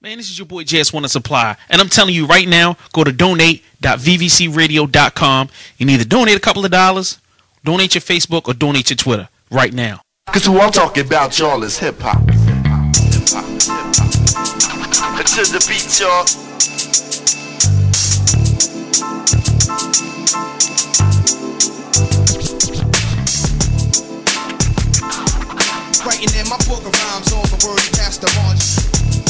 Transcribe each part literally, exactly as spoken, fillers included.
Man, this is your boy J S One Supply, and I'm telling you right now, go to donate dot v v c radio dot com. You can either donate a couple of dollars, donate your Facebook, or donate your Twitter right now. Cause who I'm talking about, y'all, is hip hop. Hip hop, hip hop. And to the beat, y'all. Writing in my book of rhymes, all the words past the margin.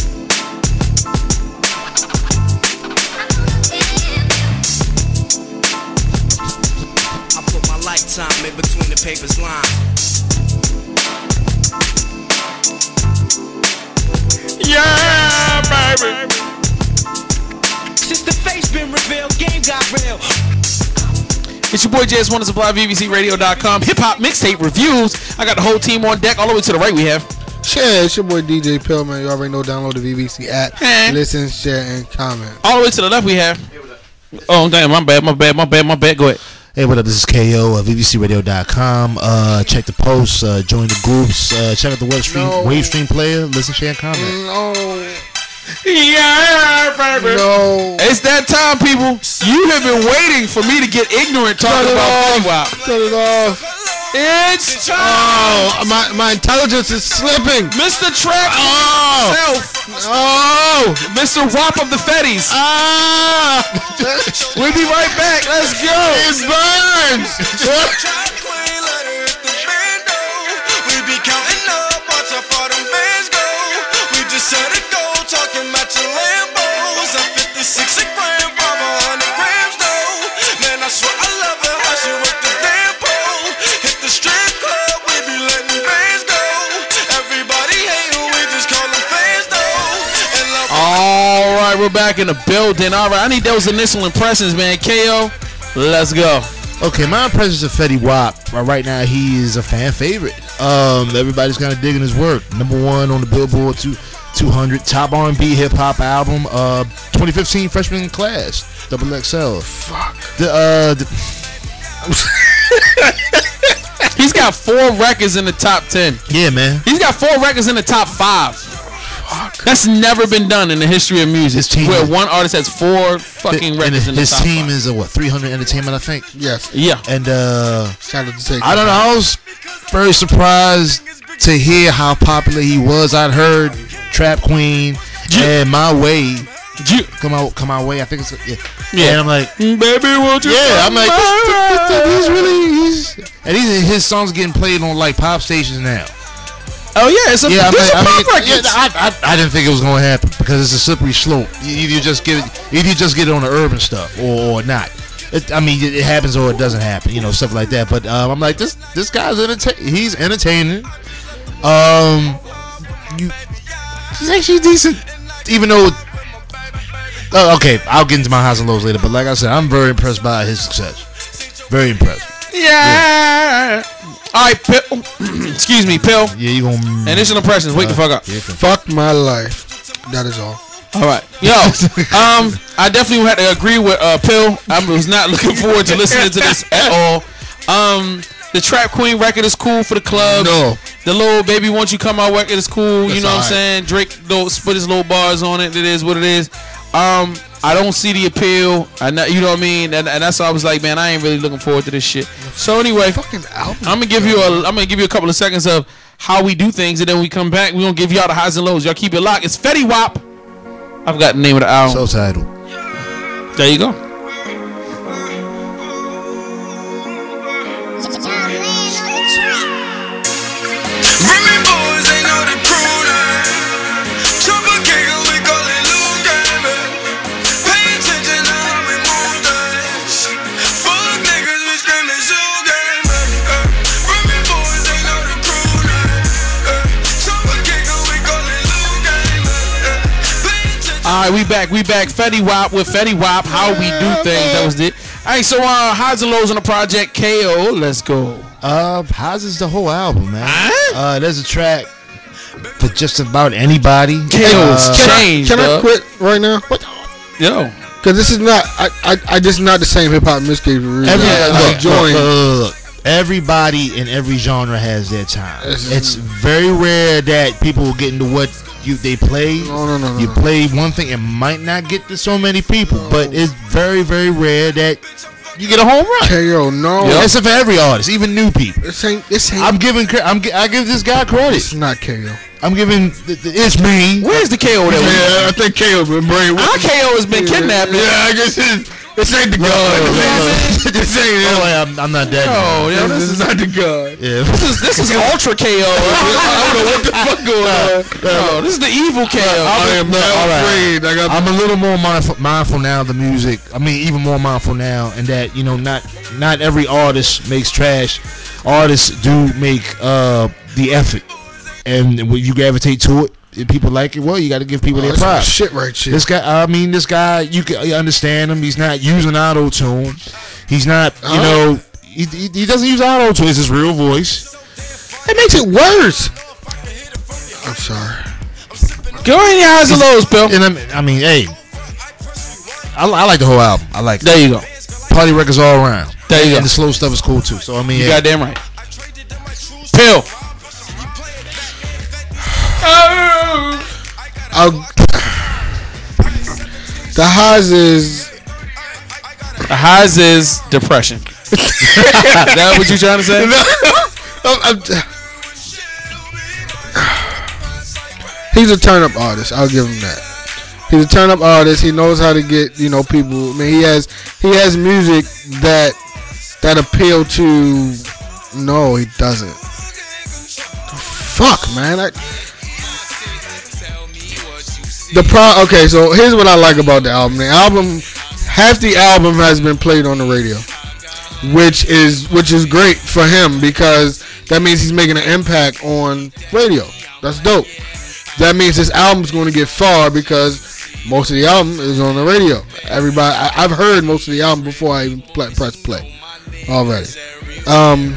I put my lifetime in between the paper's lines. Yeah, baby. Since the face been revealed, game got real. It's your boy J S One Supply, V V C radio dot com. Hip hop mixtape reviews. I got the whole team on deck. All the way to the right, we have. Yeah, it's your boy D J Pill, man. You already know. Download the V V C app. Hey. Listen, share, and comment. All the way to the left, we have. Oh, damn, my bad, my bad, my bad, my bad. Go ahead. Hey, what up? This is K O of V V C radio dot com. Uh, check the posts, uh, join the groups, uh, check out the web stream, No. wave stream player, listen, share, and comment. No. Yeah, baby. No. It's that time, people. You have been waiting for me to get ignorant talking Cut it about off. Fetty Wap. Cut it off. It's time. Oh, my, my intelligence is slipping. Mister Trap Oh. himself. Oh. Mister Wap of the Fetties. Ah. We'll be right back. Let's go. It burns. We be counting up, watch how far them bands go. We just set a goal, talking about your Lambos. I'm fifty-six a gram, five hundred grams though. Man, I swear I love her, how she work the damn pole. Hit the strip club, we be letting bands go. Everybody hate who we just call them fans though. And love All right, we're back in the building. All right, I need those initial impressions, man. K O, let's go. Okay, my impressions of Fetty Wap. Uh, right now, he is a fan favorite. Um, everybody's kind of digging his work. Number one on the Billboard two hundred, top R and B hip hop album. Uh, twenty fifteen freshman class, double X L. Fuck. The uh, the, He's got four records in the top ten. yeah, man. He's got four records in the top five. That's never been done in the history of music. His team where is- one artist has four fucking And records in the his top team five. is a what? three hundred Entertainment, I think. Yes. Yeah. And uh, Shout out to take. I don't know. I was very surprised to hear how popular he was. I'd heard Trap Queen and My Way Ju- come out, come our way. I think it's yeah. Yeah. And I'm like, Baby, won't you? yeah. I'm come like, this, this, this, by? he's really he's and he's, his songs getting played on like pop stations now. Oh yeah, it's a, Yeah, I'm it's like, a I pop mean, yeah, records. I, I I didn't think it was going to happen because it's a slippery slope. You, you just get it, either you just get it on the urban stuff or, or not. It, I mean, it, it happens or it doesn't happen, you know, stuff like that. But um, I'm like, this this guy's entertaining. He's entertaining. Um, you, he's actually decent, even though. Oh, okay, I'll get into my highs and lows later. But like I said, I'm very impressed by his success. Very impressed. Yeah. All right, Pill. Excuse me, Pill. Yeah, you gonna Initial impressions. Wake the fuck up. Yeah, okay. Fuck my life. That is all. All right, yo. Um, I definitely had to agree with uh, Pill. I was not looking forward to listening to this at all. Um, the Trap Queen record is cool for the club. No. The little Baby Won't You Come Out record is cool. That's you know what I'm all right. saying? Drake don't split his little bars on it. It is what it is. Um, I don't see the appeal. I know, you know what I mean? And, and that's why I was like, man, I ain't really looking forward to this shit. So anyway, Fucking album. I'm gonna give you a I'm gonna give you a couple of seconds of how we do things, and then we come back. We're gonna give y'all the highs and lows. Y'all keep it locked. It's Fetty Wap. I forgot the name of the album. so title. There you go. Remy boys, they know the crew now. Chopper kicker, we call it Lou Gamer. Pay attention to how we move this. Fuck niggas, we screaming Zoo Gamer. Uh, Remy boys, they know the crew now. Uh, Chopper kicker, we call it Lou Gamer. Uh, pay attention. All right, we back. We back. Fetty Wap with Fetty Wap. How we do things. That was it. All right, so uh, highs and lows on the project. K O. Let's go. Uh, how's is the whole album, man? Huh? Uh, there's a track for just about anybody. K O's Uh, Can I, changed. can I dog. quit right now? Yo. Because this is not. I, I. I. This is not the same hip hop mixtape. Really. Every, Yeah, look, I'm look, enjoying. look, look, look. Everybody in every genre has their time. This is- It's very rare that people will get into what you they play. No, no, no, no. You play one thing, it might not get to so many people, no. but it's very, very rare that you get a home run. K O, no. Yep. That's for every artist, even new people. This ain't. This ain't. I'm giving. I'm. I give this guy credit. It's not K O. I'm giving. It's me. Where's the K O there? Yeah, I think K O been brain. Our K O has been kidnapped. Yeah, I guess it's. This ain't the no, gun. No, no, this ain't. No, I'm, I'm not that. No, yo, this, this is not the gun. Yeah. This is this is ultra K O. I don't know what the fuck going on. No, this is the evil K O. I am not afraid. I got I'm a little more mindful, mindful now of the music. I mean, even more mindful now, and that you know, not not every artist makes trash. Artists do make uh, the effort, and when you gravitate to it. If people like it, well, you got to give people oh, their props. Shit, right? Shit. This guy, I mean, this guy, you can you understand him. He's not using auto tune. He's not, you uh-huh. know, he, he he doesn't use auto tune. It's his real voice. It makes it worse. I'm sorry. Go in your highs and lows, Bill. And I'm, I mean, hey, I, I like the whole album. I like. There you go. Party records all around. There you and go. And the slow stuff is cool too. So I mean, you yeah. goddamn right. Bill. I'll, the highs is the highs is depression. Is that what you trying to say? I'm, I'm, he's a turn up artist. I'll give him that. He's a turn up artist. He knows how to get you know people. I mean, he has he has music that that appeal to. No, he doesn't. Fuck, man. I, The pro okay, so here's what I like about the album. The album, half the album has been played on the radio, which is which is great for him because that means he's making an impact on radio. That's dope. That means this album's going to get far because most of the album is on the radio. Everybody, I, I've heard most of the album before I even play, press play already. Um,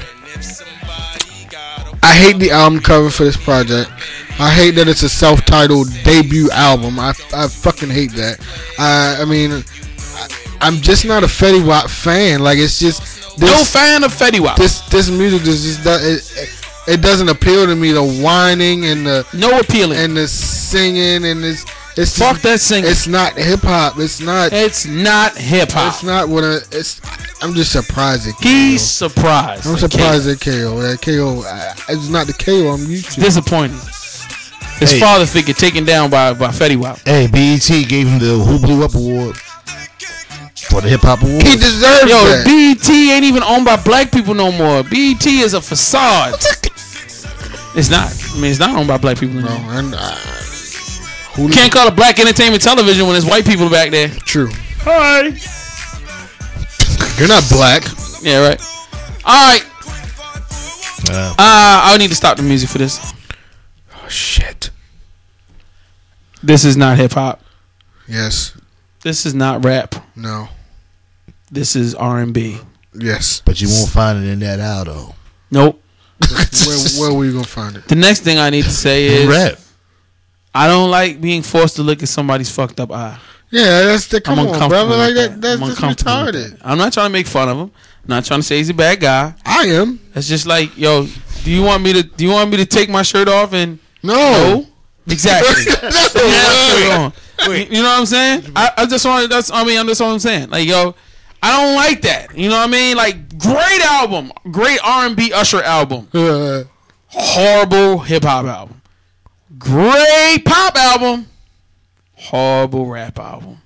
I hate the album cover for this project. I hate that it's a self-titled debut album. I, I fucking hate that. I I mean, I, I'm just not a Fetty Wap fan. Like it's just this, no fan of Fetty Wap. This this music just, just it, it doesn't appeal to me. The whining and the no appealing and the singing and this. It's fuck that singing. It's not hip hop. It's not. It's not hip hop. It's not what I, it's. I'm just surprised at K O. He's surprised. I'm surprised at K O. That K O. I, it's not the K O I'm used to. Disappointing. His hey. father figure taken down by by Fetty Wap. Hey, B E T gave him the Who Blew Up Award for the Hip Hop Award. He deserves Yo, that. B E T ain't even owned by black people no more. B E T is a facade. It's not. I mean, it's not owned by black people anymore. No, and uh, you can't call it black entertainment television when there's white people back there. True. Hi. You're not black. Yeah, right. All right. Uh, Uh, I need to stop the music for this. Oh shit. This is not hip hop. Yes. This is not rap. No. This is R and B. Yes. but you won't find it in that album. Nope. where, where were you gonna find it? The next thing I need to say is Rap. I don't like being forced to look at somebody's fucked up eye. Yeah, that's the come I'm on, uncomfortable brother. Like with that. That's I'm just uncomfortable with retarded. that. I'm not trying to make fun of him. I'm not trying to say he's a bad guy. I am. It's just like, yo, do you want me to? Do you want me to take my shirt off and No. no? Exactly. No. Yeah, wait. You know what I'm saying? I, I just want. That's. I mean, that's what I'm saying. Like, yo, I don't like that. You know what I mean? Like, great album, great R and B Usher album, Uh, horrible hip hop album, great pop album, horrible rap album,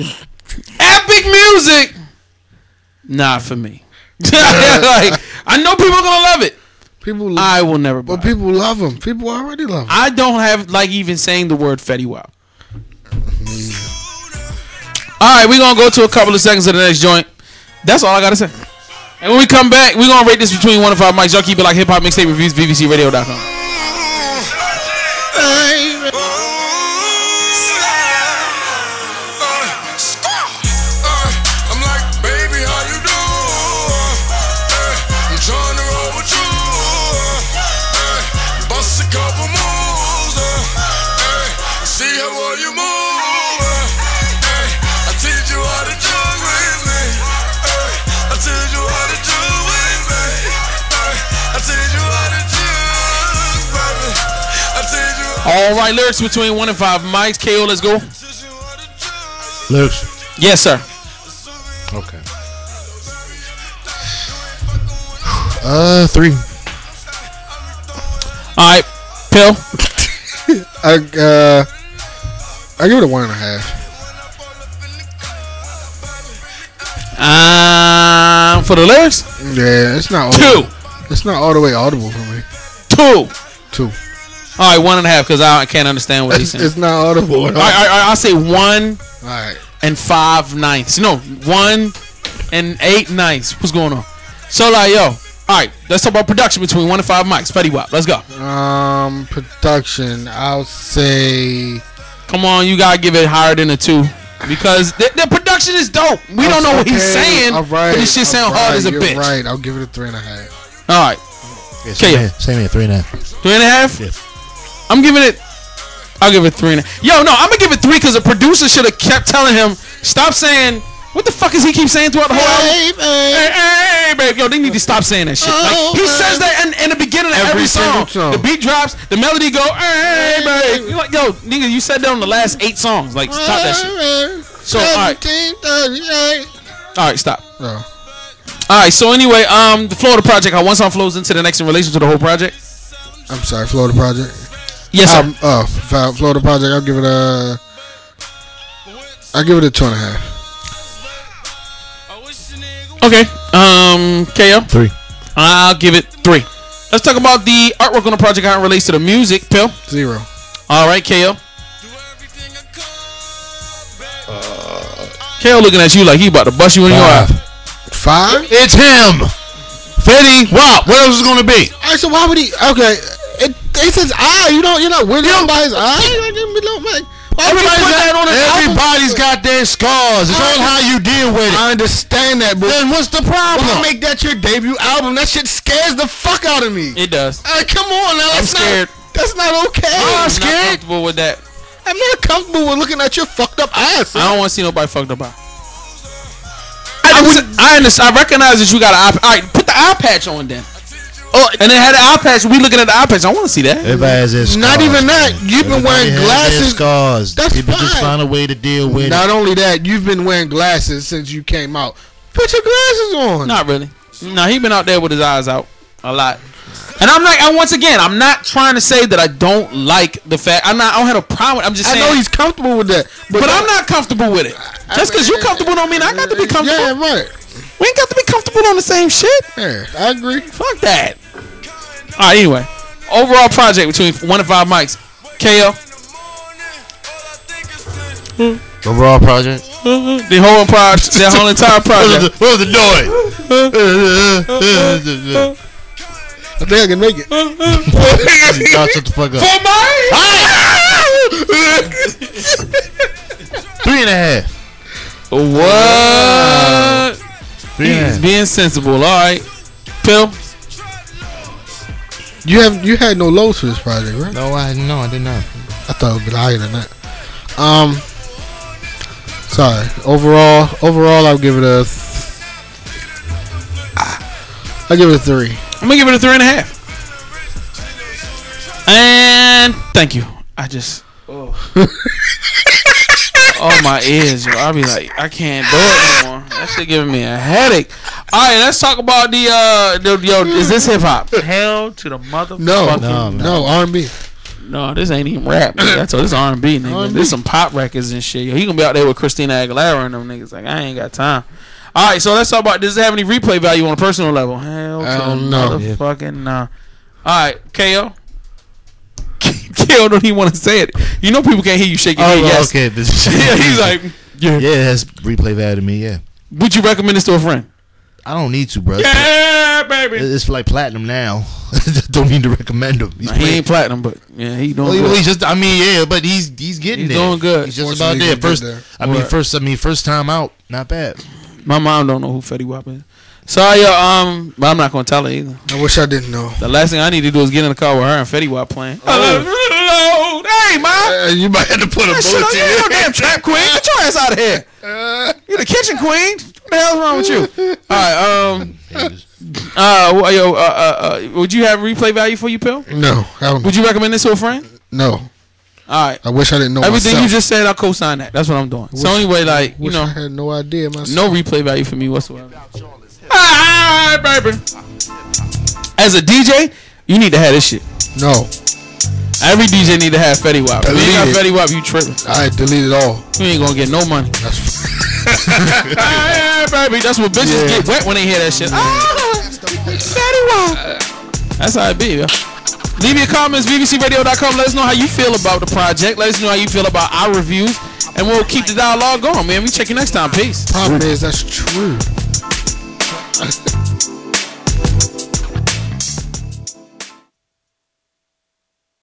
epic music, not for me. Like, I know people are gonna love it. people, I will never. Buy but it. people love him. People already love him. I don't have like even saying the word Fetty Wap. All right, we're gonna go to a couple of seconds of the next joint. That's all I gotta say. And when we come back, we're gonna rate this between one and five mics. Y'all keep it like hip hop mixtape reviews, V V C radio dot com. I'm like, baby, how you do? I'm trying to roll with you. Bust a couple moves. See how well you move. I teach you how to jug with me. I teach you how to jug with me. I teach you how to jug, baby. I teach you how All right, lyrics between one and five mics. K O, let's go. Lyrics. Yes, sir. Okay. Uh, three. All right, Pill. I uh, I give it a one and a half. Um, for the lyrics, Yeah, it's not all two, It's not all the way audible for me. two. Two. All right, one and a half because I can't understand what he's It's, saying. it's not audible. All right, all right, all right, I'll say one All right. and five ninths. No, one and eight ninths. What's going on? So like, yo, all right, let's talk about production between one and five mics. Fetty Wap, let's go. Um, production. I'll say. Come on, you gotta give it higher than a two because the, the production is dope. We don't know what he's Okay, saying, all right, but this shit sound all hard right, as a you're bitch. Right, I'll give it a three and a half. All right, Yeah, K O. same, here, same here, three and a half. three and a half. Yeah. I'm giving it. I'll give it three and a half. Yo, no, I'm gonna give it three because the producer should have kept telling him stop saying. What the fuck is he keep saying throughout the whole album? Hey, hey, hey, babe. Yo, they need to stop saying that shit. Like, he says that in, in the beginning of every, Every single song. song. The beat drops, the melody go, hey, babe. You're like, yo, nigga, you said that on the last eight songs. Like, stop that shit. So, all right. All right, stop. Oh. All right, so anyway, um, the Florida Project, how one song flows into the next in relation to the whole project? I'm sorry, Florida Project. Yes, sir. Um, oh, F- Florida Project. I'll give it a. I'll give it a two and a half. Okay. Um, K O? Three. I'll give it three. Let's talk about the artwork on the project, how it relates to the music. Pill. Zero. All right, K O. K O looking at you like he about to bust you in your eye. Five. It's him. Fetty Wap. What else is it gonna be? All right, so why would he? Okay, it, it says eye. You don't. You're not weirded out by his eye. Like, you don't make- Why would he put that on his album? Everybody's got their scars. It's all how you deal with it. I understand that, but Then what's the why problem? make that your debut album? That shit scares the fuck out of me. It does. Hey, come on now. I'm That's scared. Not, that's not okay. I'm not scared. comfortable with that. I'm not comfortable with looking at your fucked up ass. I don't want to see nobody fucked up eye. I, I, understand, I recognize that you got an eye. All right, put the eye patch on then. Oh, and then had the eye patch. We looking at the eye patch. I want to see that. Everybody has their scars. Not even that. You've been Everybody wearing has their glasses. Scars. That's People just fine. find a way to deal with Not it. only that, you've been wearing glasses since you came out. Put your glasses on. Not really. No, he been out there with his eyes out a lot. And I'm like, and once again, I'm not trying to say that I don't like the fact. I'm not. I don't have a problem. I'm just I saying. know he's comfortable with that, but, but I'm not comfortable with it. Just because you're comfortable don't mean I got to be comfortable. Yeah, right. We ain't got to be comfortable on the same shit. Yeah, I agree. Fuck that. All right. Anyway, overall project between one and five mics. K O. Overall project. The whole project. The whole entire project. What was the noise? I think I can make it. Y'all shut the fuck up. Three and a half. What? Three and a He's half. being sensible. All right. Pill. You have you had no lows for this project, right? No, I no, I did not. I thought it would be higher than that. Um, sorry. Overall, overall, I'll give it a. Th- I'll give it a three. I'm gonna give it a three and a half. And thank you. I just oh, oh my ears, yo. I'll be like, I can't do it anymore. That shit giving me a headache. All right, let's talk about the uh, the, yo. Is this hip hop? Hell to the mother. No, No, no, R and B. No, this ain't even rap. Nigga. That's all. This R and B, nigga. R and B. This some pop records and shit. Yo, he gonna be out there with Christina Aguilera and them niggas. Like, I ain't got time. All right, so let's talk about. Does it have any replay value on a personal level? Hell to I the don't know. motherfucking nah. All right, K O. K O don't even want to say it. You know people can't hear you shake your Oh, head. Yes. okay. This Yeah, he's like, yeah. yeah, it has replay value to me. Yeah, Would you recommend this to a friend? I don't need to, bro. Yeah, baby. It's like platinum now. Don't need to recommend him. He's Nah, he playing- ain't platinum, but yeah, he doing Well, good. he's just. I mean, yeah, but he's he's getting He's there. doing good. He's just about Fortunately, there. he's First, good there. I mean, Word. first. I mean, first time out, not bad. My mom don't know who Fetty Wap is. Sorry, yo, um, but I'm not gonna tell her either. I wish I didn't know. The last thing I need to do is get in the car with her and Fetty Wap playing. Oh. Hey, man. Uh, you might have to put a That shit bullet on to you, your you damn trap queen. Get your ass out of here. You the kitchen queen. What the hell's wrong with you? All right, um, uh, wh- yo, uh, uh, uh, would you have replay value for you, Pill? No, I don't. Would you recommend this to a friend? No. All right. I wish I didn't know Everything myself. you just said, I co-sign that. That's what I'm doing. So Wish- anyway, like you wish know, I had no idea myself. no replay value for me whatsoever. All right, baby. As a D J, you need to have this shit. No. Every D J need to have Fetty Wap. If you ain't got Delete it. Fetty Wap, you tripping. I delete it all. You ain't gonna get no money. That's Hey, baby, that's what bitches Yeah. get wet when they hear that shit. Ah, Fetty Wap. That's how it be, yo. Leave your comments, b b c radio dot com. Let us know how you feel about the project. Let us know how you feel about our reviews. And we'll keep the dialogue going, man. We check you next time. Peace. problem is that's true.